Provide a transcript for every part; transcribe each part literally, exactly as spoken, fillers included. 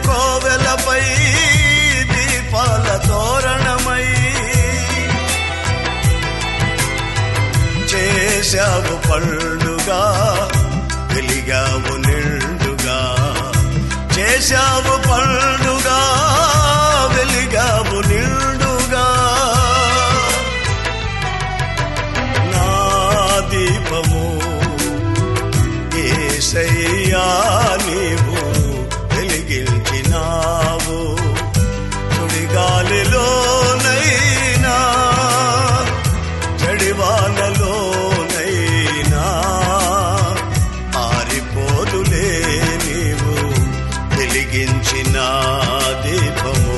కోవెలపై దీపాల తోరణమై చేశావు పండుగా వెలిగావు నిండుగా చేశావు పండుగా వెలిగావు నిండుగా నా దీపము యేసయ్యా నీవు వెలిగించినావు సుడిగాలిలోనైనా జడివానలోనైనా ఆరిపోదులే నీవు వెలిగించిన దీపము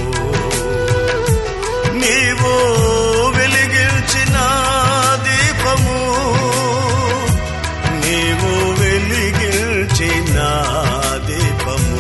నీవు వెలిగించిన దీపము నీవు వెలిగించిన దీపము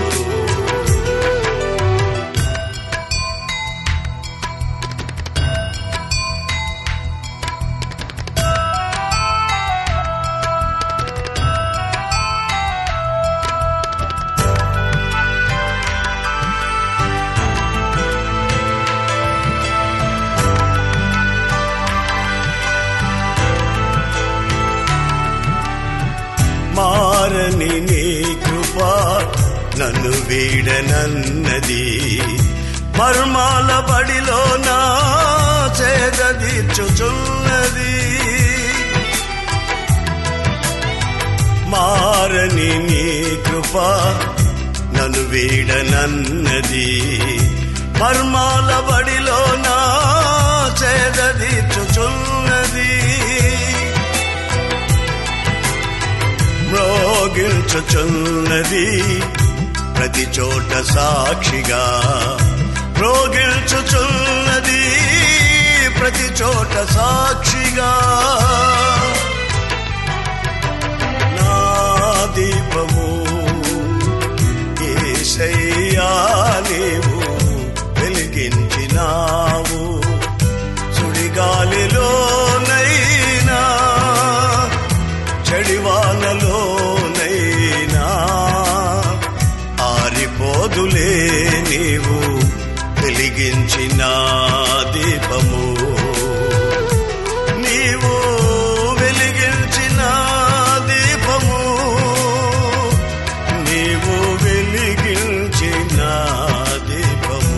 మారని నీ కృప నన్ను వీడనన్నది మర్మాల బడిలో నా చేదీర్చుచున్నది మారని నీ కృప నన్ను వీడనన్నది మర్మాల బడిలో నా చేదీర్చుచున్నది మ్రోగిల్చుచున్నది ప్రతి చోట సాక్షిగా మ్రోగిల్చుచున్నది ప్రతి చోట సాక్షిగా నా దీపము యేసయ్యా నీవు వెలిగించినావు సుడిగాలిలోనైనా చడివానలోనైనా ఆరిపోదులే నీవు వెలిగించిన దీపము నీవు వెలిగించిన దీపము నీవు వెలిగించిన దీపము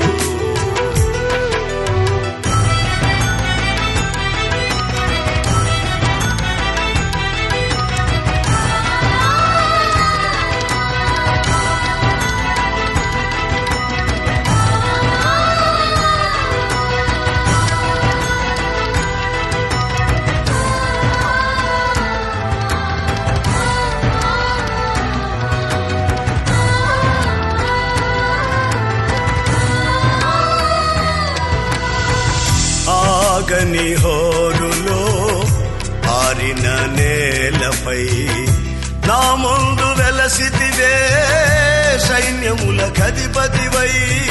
ఆగని హోరులో ఆరిన నేలపై నా ముందు వెలసితివే సైన్యముల కధిపతివై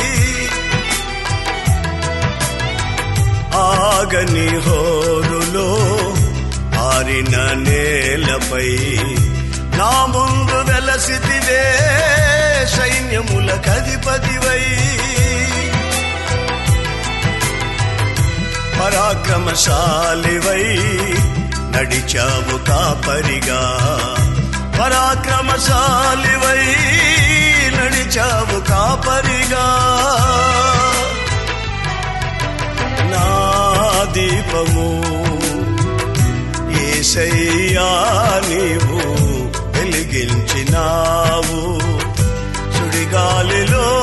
ఆగని హోరులో ఆరిన నేలపై నా ముందు వెలసితివే సైన్యముల కధిపతివై పరాక్రమశాలివై నడిచావు కాపరిగా పరాక్రమశాలివై నడిచావు కాపరిగా నా దీపము యేసయ్యా నీవు వెలిగించినావు సుడిగాలిలో